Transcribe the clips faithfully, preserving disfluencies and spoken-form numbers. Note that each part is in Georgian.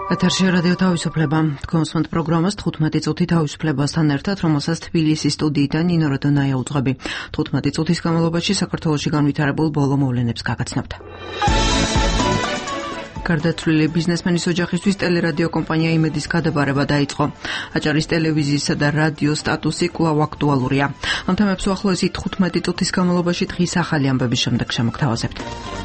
ეთერში რადიო თავისუფლება. Თქვენს პროგრამას თხუთმეტი წუთი თავისუფლებასთან ერთად, რომელსაც თბილისის სტუდიიდან ნინო როდონაია უძღვები. თხუთმეტი წუთის განმავლობაში საქართველოში განვითარებულ ბოლო მოვლენებს გაგაცნობთ. გარდაცვლილი ბიზნესმენის ოჯახისთვის ტელერადიო კომპანია იმედის გადაბარება დაიწყო. აჭარის ტელევიზიისა და რადიოს სტატუსი კვლავ აქტუალურია. ამ თემებს უახლოესი თხუთმეტი წუთის განმავლობაში დღის ახალი ამბების შემდეგ შემოგთავაზებთ.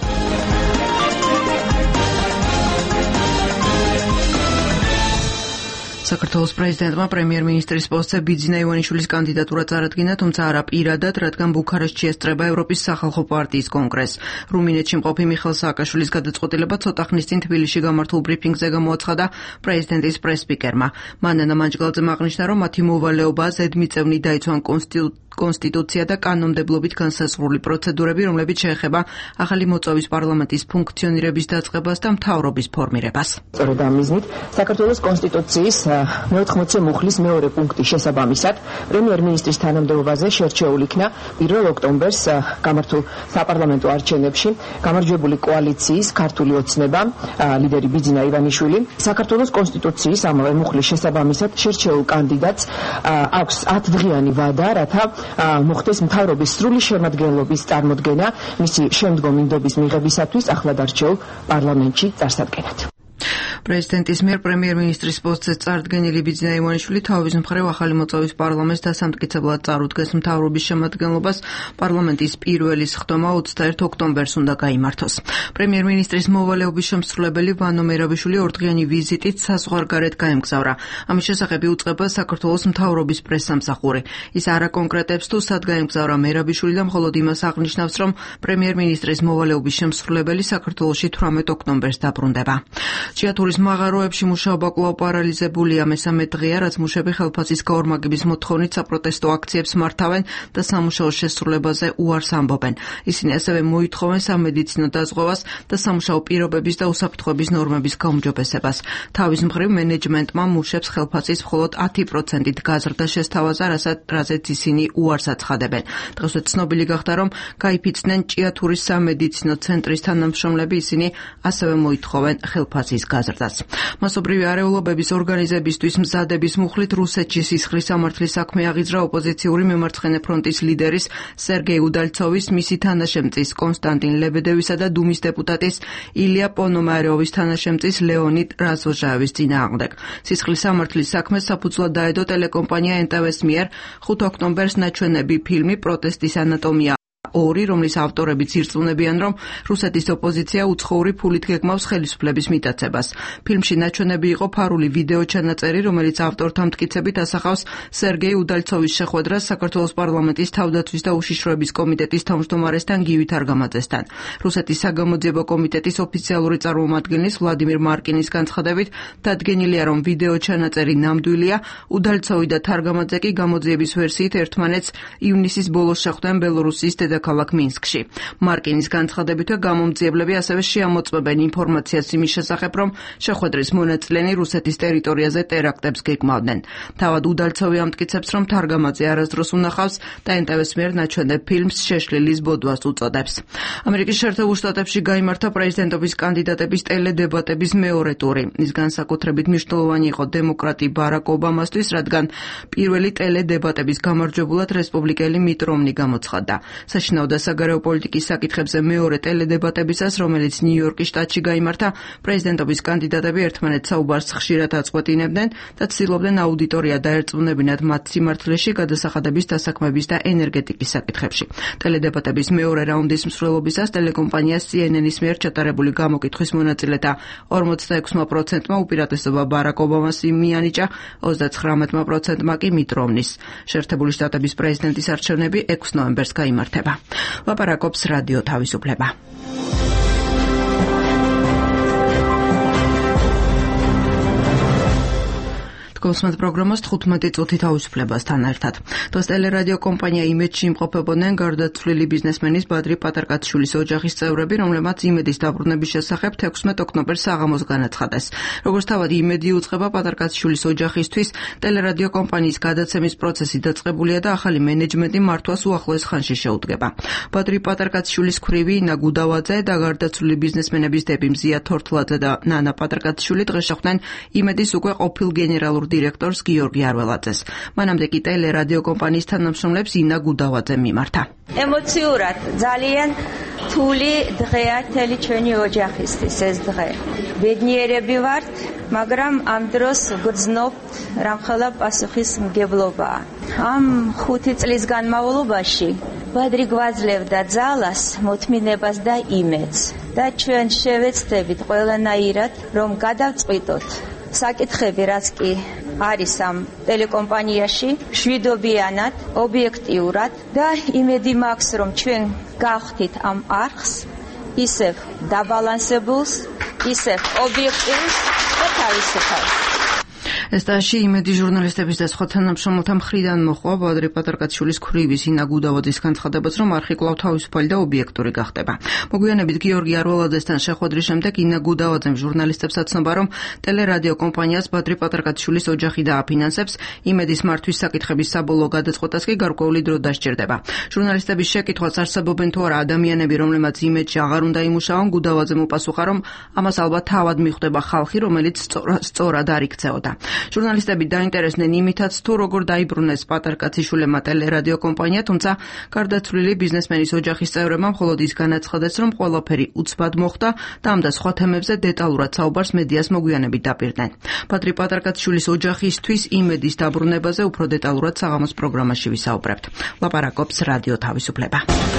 საქართველოს პრეზიდენტმა პრემიერ-მინისტრის პოსტზე ბიძინა ივანიშვილის კანდიდატურა წარადგინა, თუმცა არა პირადად, რადგან ბუქარესტში ესწრება ევროპის სახალხო პარტიის კონგრესს. რუმინეთში მყოფი მიხეილ სააკაშვილის გადაწყვეტილება ცოტა ხნის წინ თბილისში გამართულ ბრიფინგზე გამოაცხადა პრეზიდენტის პრეს-სპიკერმა. მანანა მანჯგალძემ აღნიშნა, რომ მათი მოვალეობა ზედმიწევნით დაიცვან კონსტიტუცია და კანონმდებლობით განსაზღვრული პროცედურები, რომლებიც შეეხება ახალი მოწვევის პარლამენტის ფუნქციონირების დაწყებას და მთავრობის ფორმირებას. სწორედ ამ მიზნით საქართველოს კონსტიტუციის მეოთხმოცე მუხლის მეორე პუნქტის შესაბამისად პრემიერ-მინისტრის თანამდებობაზე შერჩეულ იქნა პირველ ოქტომბერს გამართულ საპარლამენტო არჩევნებში გამარჯვებული კოალიციის ქართული ოცნება ლიდერი ბიძინა ივანიშვილი. საქართველოს კონსტიტუციის ამავე მუხლის შესაბამისად შერჩეულ კანდიდატს აქვს ათდღიანი ვადა, რათა მოხდეს მთავრობის სრული შემადგენლობის წარმოდგენა მისი შემდგომი ნდობის მიღებისათვის ახლად არჩეულ პარლამენტში წარსადგენად. პრეზიდენტის მიერ პრემიერ-მინისტრის პოსტზე წარდგენილი ბიძინა ივანიშვილი თავის მხრივ ახალი მოწვევის პარლამენტს დასამტკიცებლად წარუდგეს მთავრობის შემადგენლობას. პარლამენტის პირველი სხდომა ოცდაერთი ოქტომბერს უნდა გაიმართოს. პრემიერ-მინისტრის მოვალეობის შემსრულებელი ვანო მერაბიშვილი ორდღიანი ვიზიტით საზღვარგარეთ გაემგზავრა. ამის შესახებ იუწყება საქართველოს მთავრობის პრესსამსახური. ის არ აკონკრეტებს თუ სად გაემგზავრა მერაბიშვილი და მხოლოდ იმას აღნიშნავს, რომ პრემიერ-მინისტრის მოვალეობის შემსრულებელი საქართველოში თვრამეტ ოქტომბერს დაბრუნდება. ჭიათურის მაღაროებში მუშაობა კვლავ პარალიზებულია. მესამე დღეა, რაც მუშები ხელფასის გაორმაგების მოთხოვნით საპროტესტო აქციებს მართავენ და სამუშაო შესრულებაზე უარს ამბობენ. ისინი ასევე მოითხოვენ სამედიცინო დაზღვევას და სამუშაო პირობების და უსაფრთხოების ნორმების გაუმჯობესებას. თავის მხრივ მენეჯმენტმა მუშებს ხელფასის მხოლოდ ათი პროცენტით გაზრდა შესთავაზა, რაზეც ისინი უარს აცხადებენ. დღესვე ცნობილი გახდა, რომ გაიფიცნენ ჭიათურის სამედიცინო ცენტრის თანამშრომლები, ისინი ასევე მოითხოვენ ხელფასის გაზრდას. მასობრივი არეულობების ორგანიზებისთვის მზადების მუხლით რუსეთში სისხლის სამართლის საქმე აღიძრა ოპოზიციური მემარცხენე ფრონტის ლიდერის სერგეი უდალცოვის, მისი თანაშემწის კონსტანტინ ლებედევისა და დუმის დეპუტატის ილია პონომარიოვის თანაშემწის ლეონიდ რაზვოჟაევის წინააღმდეგ. სისხლის სამართლის საქმეს საფუძვლად დაედო ტელეკომპანია ენ ტე ვეს მიერ ხუთი ოქტომბერს ნაჩვენები ფილმი პროტესტის ანატომია ორი, რომლის ავტორებიც ირწმუნებიან, რომ რუსეთის ოპოზიცია უცხოური ფულით გეგმავს ხელისუფლების მიტაცებას. ფილმში ნაჩვენები იყო ფარული ვიდეო ჩანაწერი, რომელიც ავტორთა მტკიცებით ასახავს სერგეი უდალცოვის შეხვედრას საქართველოს პარლამენტის თავდაცვის და უშიშროების კომიტეტის თავმჯდომარესთან გივი თარგამაძესთან. რუსეთის საგამოძიებო კომიტეტის ოფიციალური წარმომადგენლის ვლადიმირ მარკინის განცხადებით დადგენილია, რომ ვიდეო ჩანაწერი ნამდვილია. უდალცოვი და თარგამაძე კი გამოძიების ვერსიით ერთმანეთს ივნისის ბოლოს შეხვდნენ ბელორუსიის დედაქალაქ მინსკში. მარკინის განცხადებითვე გამომძიებლები ასევე შეამოწმებენ ინფორმაციას იმის შესახებ, რომ შეხვედრის მონაწილენი რუსეთის ტერიტორიაზე ტერაქტებს გეგმავდნენ. თავად უდალცოვი ამტკიცებს, რომ თარგამაძე არასდროს უნახავს და ენ ტე ვეს მიერ ნაჩვენებ ფილმს შეშლილის ბოდვას უწოდებს. ამერიკის შეერთებულ შტატებში გაიმართა პრეზიდენტობის კანდიდატების ტელედებატების მეორე ტური. ის განსაკუთრებით მნიშვნელოვანი იყო დემოკრატი ბარაკ ობამასთვის, რადგან პირველი ტელედებატების გამარჯვებულად რესპუბლიკელი მიტ რომნი გამოცხადდა. საშინაო და საგარეო პოლიტიკის საკითხებზე მეორე ტელედებატებისას, რომელიც ნიუ-იორკის შტატში გაიმართა, პრეზიდენტობის კანდიდატები ერთმანეთს საუბარს ხშირად აწყვეტინებდნენ და ცდილობდნენ აუდიტორია დაერწმუნებინათ მათ სიმართლეში, გადასახადების, დასაქმების და ენერგეტიკის საკითხებში. ტელედებატების მეორე რაუნდის მსვლელობისას ტელეკომპანია სი ენ ენის მიერ ჩატარებული გამოკითხვის მონაწილეთა ორმოცდაექვსმა პროცენტმა უპირატესობა ბარაკ ობამას მიანიჭა, ოცდაცხრამეტმა პროცენტმა კი მიტ რომნის. შეერთებული შტატების პრეზიდენტის არჩევნები ექვსი ნოემბერს გაიმართება. ლაპარაკობს რადიო თავისუფლება. გულისხმობთ პროგრამას თხუთმეტი წუთი თავისუფლებასთან ერთად. დღეს ტელერადიო კომპანია იმედში იმყოფებოდნენ გარდაცვლილი ბიზნესმენის ბადრი პატარკაციშვილის ოჯახის წევრები, რომლებმაც იმედის დაბრუნების შესახებ თექვსმეტ ოქტომბერს საღამოს განაცხადეს. Როგორც თავად იმედი უწყება პატარკაციშვილის ოჯახისთვის, ტელერადიო კომპანიის გადაცემის პროცესი დაწყებულია და ახალი მენეჯმენტი მართვას უახლოეს ხანში შეუდგება. ბადრი პატარკაციშვილის ქვრივი ინა გუდავაძე და გარდაცვლილი ბიზნესმენების დები მზია თორთლაძე და ნანა პატარკაციშვილი დღეს შეხვდნენ იმედის უკვე ყოფილ გენერალურ დირექტორს გიორგი არველაძეს. მანამდე კი ტელერადიო კომპანიის თანამშრომლებს ინა გუდავაძე მიმართა. ემოციურად ძალიან რთული დღეა მთელი ჩვენი ოჯახისთვის ეს დღე. ბედნიერები ვართ, მაგრამ ამ დროს გრძნობთ რამხელა პასუხისმგებლობა. ამ ხუთი წლის განმავლობაში ბადრი გვაძლევდა ძალას, მოთმინებას და იმედს და ჩვენ შევეცდებით ყველანაირად, რომ გადავწყვიტოთ საკითხები, რაც კი არის ამ ტელეკომპანიაში, მშვიდობიანად, ობიექტიურად და იმედი მაქვს, რომ ჩვენ გავხდით ამ არხს ისევ დაბალანსებულს, ისევ ობიექტიურს და თავისუფალს. ეს დაში იმედი ჟურნალისტების და სხვა თანამშრომელთა მხრიდან მოხდა ბადრი პატარკაციშვილის ქვრივის ინა გუდავაძის განცხადებას, რომ არხი კვლავ თავისუფალი და ობიექტური გახდება. მოგვიანებით გიორგი არველაძესთან შეხვედრის შემდეგ ინა გუდავაძემ ჟურნალისტებს აცნობა, რომ ტელერადიო კომპანიას ბადრი პატარკაციშვილის ოჯახი დააფინანსებს, იმედის მართვის საკითხების საბოლოო გადაწყვეტას კი გარკვეული დრო დასჭირდება. ჟურნალისტების შეკითხვას არსებობენ თუ არა ადამიანები, რომლებმაც იმედში აღარ უნდა იმუშაონ, გუდავაძემ უპასუხა, რომ ამას ალბათ თავად მიხვდება ხალხი, რომელიც სწორად არ იქცეოდა. ჟურნალისტები დაინტერესდნენ იმითაც, თუ როგორ დაიბრუნეს პატარკაციშვილებმა ტელერადიო კომპანია, თუმცა გარდაცვლილი ბიზნესმენის ოჯახის წევრებმა მხოლოდ ის განაცხადეს, რომ ყველაფერი უცბად მოხდა და ამ და სხვა თემებზე დეტალურად საუბარს მედიას მოგვიანებით დაპირდნენ. ბადრი პატარკაციშვილის ოჯახისთვის იმედის დაბრუნებაზე უფრო დეტალურად საღამოს პროგრამაში ვისაუბრებთ. ლაპარაკობს რადიო თავისუფლება.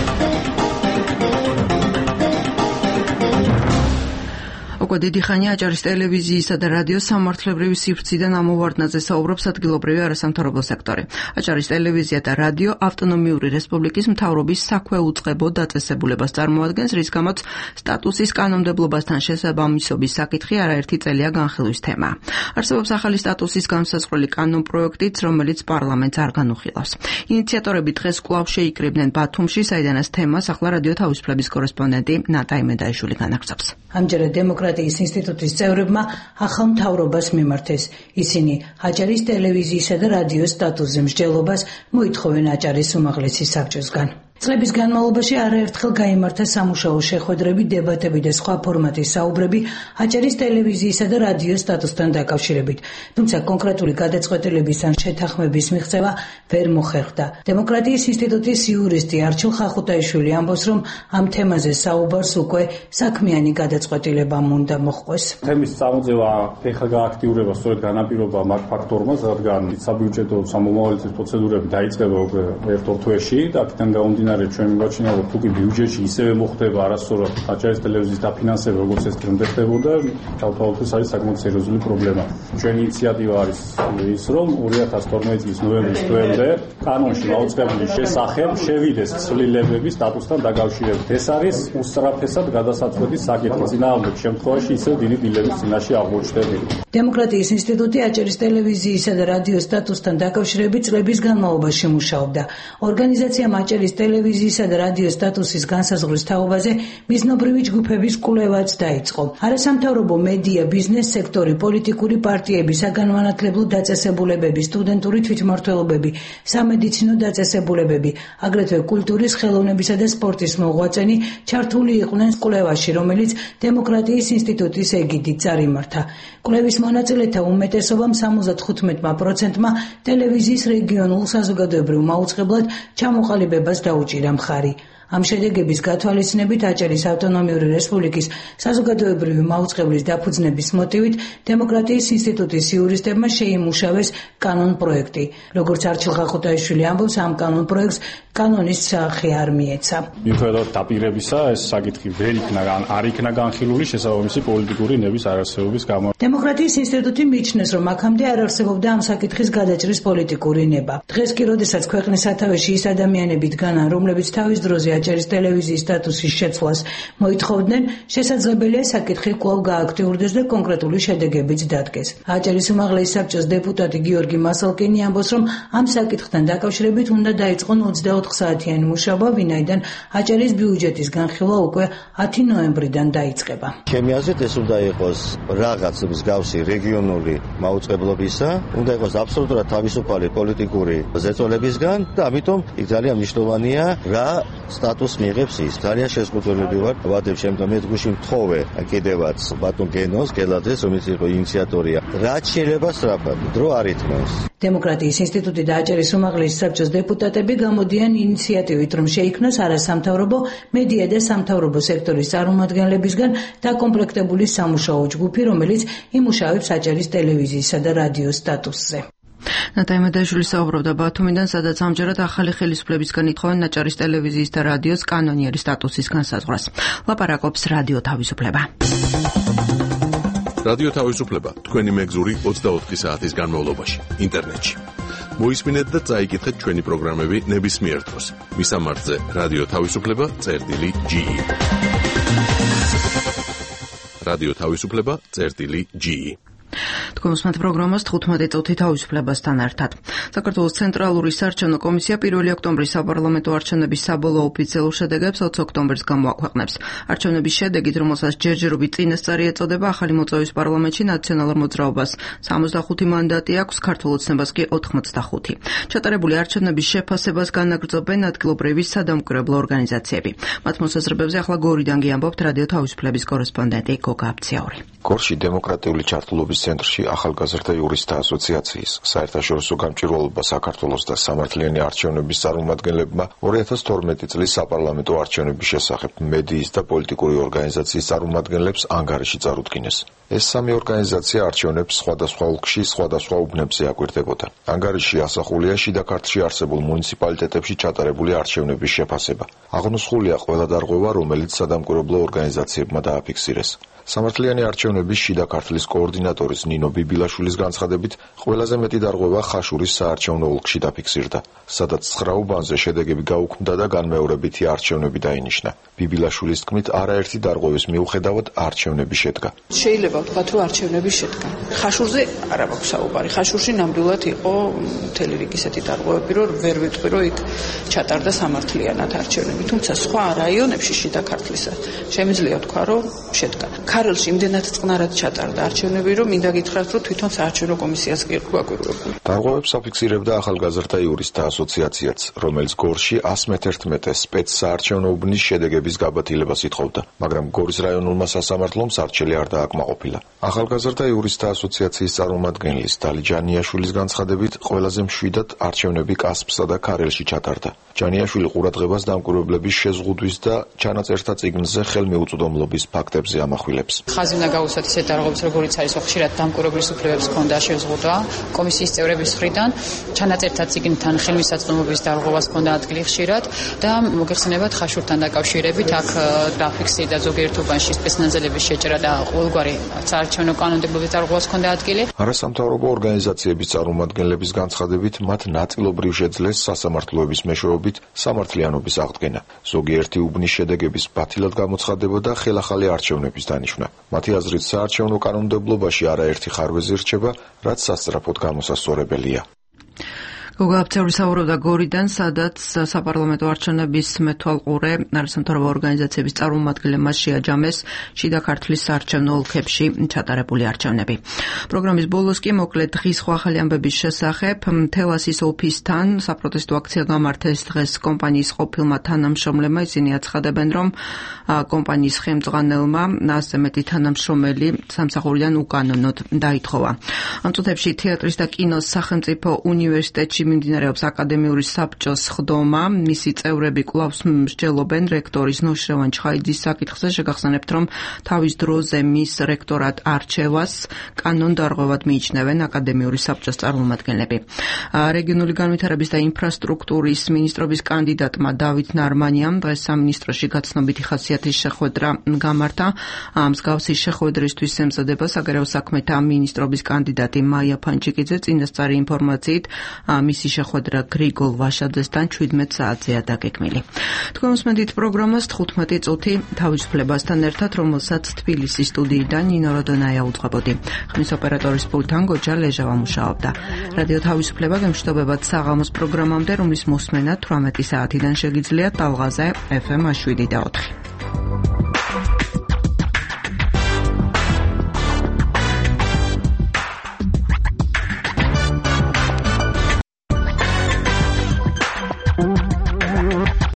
უკვე დიდი ხანია აჭარის ტელევიზიისა და რადიოს სამართლებრივი სივრციდან ამოვარდნაზე საუბრობს ადგილობრივი არასამთავრობო სექტორი. აჭარის ტელევიზია და რადიო ავტონომიური რესპუბლიკის მთავრობის საქვეუწყებო დაწესებულებას წარმოადგენს, რის გამოც სტატუსის კანონმდებლობასთან შესაბამისობის საკითხი არაერთი წელია განხილვის თემაა. არსებობს ახალი სტატუსის განსაზღვრელი კანონპროექტიც, რომელიც პარლამენტს არ განუხილავს. ინიციატორები დღეს კვლავ შეიკრიბნენ ბათუმში, საიდანაც თემას ახლა რადიო თავისუფლების კორესპონდენტი ნატა იმედაიშვილი განაგრძობს. ამჯერად დემოკრატიის ინსტიტუტის წევრებმა ახალ მთავრობას მიმართეს. ისინი აჭარის ტელევიზიისა და რადიოს სტატუსზე მსჯელობას მოითხოვენ აჭარის უმაღლესი საბჭოსგან. წლების განმავლობაში არაერთხელ გაიმართა სამუშაო შეხვედრები, დებატები და სხვა ფორმატის საუბრები აჭარის ტელევიზიისა და რადიოს სტატუსთან დაკავშირებით, თუმცა კონკრეტული გადაწყვეტილების ან შეთანხმების მიღწევა ვერ მოხერხდა. დემოკრატიის ინსტიტუტის იურისტი არჩილ ხახუტაიშვილი ამბობს, რომ ამ თემაზე საუბარს უკვე საქმიანი გადაწყვეტილება უნდა მოჰყვეს. თემის წამოწევა ეხლა გააქტიურება სწორედ განაპირობა მაგ ფაქტორმა, რადგან საბიუჯეტო სამომავლობის პროცედურები დაიწყება უკვე ერთ-ორ თვეში და აქედან გამომდინარე ჩვენ მიგვაჩნია, რომ თუ კი ბიუჯეტში ისევე მოხდება არასწორად აჭარის ტელევიზიის დაფინანსება, როგორც ეს დღემდე ხდებოდა, თავთავად ეს არის საკმაოდ სერიოზული პრობლემა. ჩვენი ინიციატივა არის ის, რომ ორი ათას თორმეტი წლის ნოემბრის თვემდე კანონში მაუწყებლის შესახებ შევიდეს ცვლილებები სტატუსთან დაკავშირებით. ეს არის უსწრაფესად გადასაწყვეტის საკითხი. წინააღმდეგ შემთხვევაში ისევ დიდი დილების წინაშე აღმოჩნდებით. დემოკრატიის ინსტიტუტი აჭარის ტელევიზიისა და რადიოს სტატუსთან დაკავშირებით წლების განმავლობაში მუშაობდა. ორგანიზაციამ აჭარის ტელევიზიისა და რადიოს სტატუსის განსაზღვრის თაობაზე მიზნობრივი ჯგუფების კვლევაც დაიწყო. არასამთავრობო მედია, ბიზნეს სექტორი, პოლიტიკური პარტიები, საგანმანათლებლო დაწესებულებები, სტუდენტური თვითმმართველობები, სამედიცინო დაწესებულებები, აგრეთვე კულტურის, ხელოვნებისა და სპორტის მოღვაწენი ჩართული იყვნენ კვლევაში, რომელიც დემოკრატიის ინსტიტუტის ეგიდით წარიმართა. კვლევის მონაწილეთა უმეტესობამ სამოცდახუთ პროცენტმა ტელევიზიის რეგიონულ საზოგადოებრივ მაუწყებლად ჩამოყალიბებას დაუჭირა მხარი. ამ შედეგების გათვალისწინებით აჭარის ავტონომიური რესპუბლიკის საზოგადოებრივი მაუწყებლის დაფუძნების მოტივით დემოკრატიის ინსტიტუტის იურისტებმა შეიმუშავეს კანონპროექტი. როგორც არჩილ ხახუტაიშვილი ამბობს, ამ კანონპროექტს კანონის სახე არ მიეცა. მიუხედავად დაპირებისა, ეს საკითხი ვერ იქნა არ იქნა განხილული შესაბამისი პოლიტიკური ნების არარსებობის გამო. დემოკრატიის ინსტიტუტი მიიჩნევს, რომ აქამდე არ არსებობდა ამ საკითხის გადაჭრის პოლიტიკური ნება. დღეს კი, როდესაც ქვეყნის სათავეში ის ადამიანები დგანან, რომლებიც თავის დროზე აჭარის ტელევიზიის სტატუსის შეცვლას მოითხოვდნენ, შესაძლებელია საკითხი კვლავ გააქტიურდეს და კონკრეტული შედეგებიც დადგეს. აჭარის უმაღლესი საბჭოს დეპუტატი გიორგი მასალკინი ამბობს, რომ ამ საკითხთან დაკავშირებით უნდა დაიწყონ ოცდაოთხ საათიანი მუშაობა, ვინაიდან აჭარის ბიუჯეტის განხილვა უკვე ათი ნოემბრიდან დაიწყება. ჩემი აზრით ეს უნდა იყოს რაღაც მსგავსი რეგიონული მაუწყებლობისა, უნდა იყოს აბსოლუტურად თავისუფალი პოლიტიკური ზეწოლებისგან და ამიტომ იქ ძალიან მნიშვნელოვანია რა სტატუსს მიიღებს ის. ძალიან შეზღუდულები ვარ ვადებ შემდგომ მე გუში მთხოვე კიდევაც ბატონ გენოს გელაძეს, რომელიც იყო ინიციატორია. რაც შეიძლება სწრაფად დრო არ ითმევს. დემოკრატიის ინსტიტუტი და აჭარის უმაღლესი საბჭოს დეპუტატები გამოდიან ინიციატივით, რომ შეიქმნას არასამთავრობო, მედია და სამთავრობო სექტორის წარმომადგენლებისგან დაკომპლექტებული სამუშაო ჯგუფი, რომელიც იმუშავებს აჭარის ტელევიზიისა და რადიოს სტატუსზე. ნატაი მედაიშვილი საუბრობდა ბათუმიდან, სადაც ამჯერად ახალი ხელისუფლებისგან ითხოვენ აჭარის ტელევიზიის და რადიოს კანონიერი სტატუსის განსაზღვრას. ლაპარაკობს რადიო თავისუფლება. რადიო თავისუფლება თქვენი მეგზური ოცდაოთხი საათის განმავლობაში ინტერნეტში. მოისმინეთ და წაიკითხეთ ჩვენი პროგრამები ნებისმიერ დროს. მისამართზე რადიო თავისუფლება წერტილი ჯი. რადიო თავისუფლება წერტილი ჯი. თქვენ უსმენთ პროგრამას თხუთმეტი წუთი თავისუფლებასთან ერთად. საქართველოს ცენტრალური საარჩევნო კომისია პირველი ოქტომბრის საპარლამენტო არჩევნების საბოლოო ოფიციალურ შედეგებს ოცი ოქტომბერს გამოაქვეყნებს. არჩევნების შედეგით, რომელსაც ჯერჯერობით წინასწარი ეწოდება, ახალი მოწვევის პარლამენტში ნაციონალურ მოძრაობას სამოცდახუთი მანდატი აქვს, ქართულ ოცნებას კი ოთხმოცდახუთი. ჩატარებული არჩევნების შეფასებას განაგრძობენ ადგილობრივი სადამკვირვებლო ორგანიზაციები. მათ მოსაზრებებზე ახლა გორიდან გიამბობთ რადიო თავისუფლების კორესპონდენტი გოგა აბციაური. გორში დემოკრატიული ჩართულობის ცენტრში ახალგაზრდა იურისტთა ასოციაციის საერთაშორისო გამჭვირვალობა საქართველოს და სამართლიანი არჩევნების წარმომადგენლებმა ორი ათას თორმეტი წლის საპარლამენტო არჩევნების შესახებ მედიის და პოლიტიკური ორგანიზაციის წარმომადგენლებს ანგარიში წარუდგინეს. ეს სამი ორგანიზაცია არჩევნებს სხვადასხვა ოლქში სხვადასხვა უბნებზე აკვირდებოდა. ანგარიში ასახულია შიდა ქართლში არსებულ მუნიციპალიტეტებში ჩატარებული არჩევნების შეფასება. აღნუსხულია ყველა დარღვევა, რომელიც სადამკვირვებლო ორგანიზაციებმა დააფიქსირეს. სამართლიანი არჩევნების შიდა ქართლის კოორდინატორის ნინო ბიბილაშვილის განცხადებით, ყველაზე მეტი დარღვევა ხაშურის საარჩევნო ოლქში დაფიქსირდა, სადაც ცხრა უბანზე შედეგები გაუქმდა და განმეორებითი არჩევნები დაინიშნა. ბიბილაშვილის თქმით, არაერთი დარღვევის მიუხედავად არჩევნები შედგა. შეიძლება ვთქვათ, რომ არჩევნები შედგა. ხაშურზე არ აქვს საუბარი. ხაშურში ნამდვილად იყო მთელი რიგი ისეთი დარღვევები, რომ ვერ ვიტყვი, რომ იქ ჩატარდა სამართლიანად არჩევნები. თუმცა სხვა რაიონებში შიდა ქართლისა შემიძლია ვთქვა, რომ შედგა. ქარელში იმდენად წყნარად ჩატარდა არჩევნები, რომ მინდა გითხრათ, რომ თვითონ საარჩევნო კომისიას კი გვაკვირვებული. დარღვევებს აფიქსირებდა ახალგაზრდა იურისტთა ასოციაციაც, რომელიც გორში ას მეთერთმეტე სპეცსაარჩევნო უბნის შედეგების გაბათილებას ითხოვდა, მაგრამ გორის რაიონულმა სასამართლომ სარჩელი არ დააკმაყოფილა. ახალგაზრდა იურისტთა ასოციაციის წარმომადგენლის დალი ჯანიაშვილის განცხადებით, ყველაზე მშვიდად არჩევნები კასპსა და ქარელში ჩატარდა. ჯანიაშვილი ყურადღებას დამკვირვებლების შეზღუდვის და ჩანაწერთა წიგნზე ხელმიუწვდომლობის ფაქტებზე ამახვილებს. ხაზი უნდა გაუსვათ ისეთ დარღვევებს, როგორიც არის ხშირად დამკვირვებლის უფლებებს ჰქონდა შეზღუდვა კომისიის წევრების მხრიდან, ჩანაწერთა წიგნთან ხელმისაწვდომობის დარღვევას ჰქონდა ადგილი ხშირად და მოგეხსენებათ ხაშურთან დაკავშირებით აქ დაფიქსირდა ზოგიერთ უბანში სპეცნაზელების შეჭრა და ყოველგვარი საარჩევნო კანონმდებლობის დარღვევას ჰქონდა ადგილი. არასამთავრობო ორგანიზაციების წარმომადგენლების განცხადებით, მათ ნაწილობრივ შეძლეს სასამართლოების მეშვეობით სამართლიანობის აღდგენა. ზოგიერთი უბნის შედეგების ბათილად გამოცხადება და ხელახალი არჩევნების დანიშვნა. მათი აზრით, საარჩევნო კანონმდებლობაში არაერთი ხარვეზი რჩება, რაც სასწრაფოდ გამოსასწორებელია. გოგა აბციაური საუბრობდა გორიდან, სადაც საპარლამენტო არჩევნების მეთვალყურე არასამთავრობო ორგანიზაციების წარმომადგენლებმა შეაჯამეს შიდა ქართლის საარჩევნო ოლქებში ჩატარებული არჩევნები. პროგრამის ბოლოს კი მოკლედ დღის სხვა ახალი ამბების შესახებ თელასის ოფისთან საპროტესტო აქცია გამართეს დღეს კომპანიის ყოფილმა თანამშრომლებმა. ისინი აცხადებენ, რომ კომპანიის ხელმძღვანელმა ასზე მეტი თანამშრომელი სამსახურიდან უკანონოდ დაითხოვა. ამ წუთებში თეატრის და კინოს სახელმწიფო უნივერსიტეტში მიმდინარეობს აკადემიური საბჭოს ხდომა. მისი წევრები კვლავ მსჯელობენ რექტორის ნოშრევან ჩხაიძის საკითხზე. შეგახსენებთ, რომ თავის დროზე მის რექტორად არჩევას კანონდარღვევად მიიჩნევენ აკადემიური საბჭოს წარმომადგენლები. რეგიონული განვითარების და ინფრასტრუქტურის მინისტრობის კანდიდატმა დავით ნარმანიამ დღეს სამინისტროში გაცნობიტი ხასიათის შეხვედრა გამართა. მსგავსი შეხვედრისთვის ემზადება საგარეო საქმეთა მინისტრობის კანდიდატი მაია ფანჩიკიძე. წინასწარი ინფორმაციით მისი შეხვედრა გრიგოლ ვაშაძესთან შვიდმეტ საათზეა დაგეგმილი. თქვენ უსმენთ პროგრამას თხუთმეტი წუთი თავისუფლებასთან ერთად, რომელსაც თბილისის სტუდიიდან ნინო როდონაია უძღვებოდი. ხმის ოპერატორის პულტთან გოჯა ლეჟავა მუშაობდა. რადიო თავისუფლება გემშვიდობებათ საღამოს პროგრამამდე, რომლის მოსმენა თვრამეტი საათიდან შეგიძლიათ ტალღაზე ეფ ემ შვიდი და ოთხი.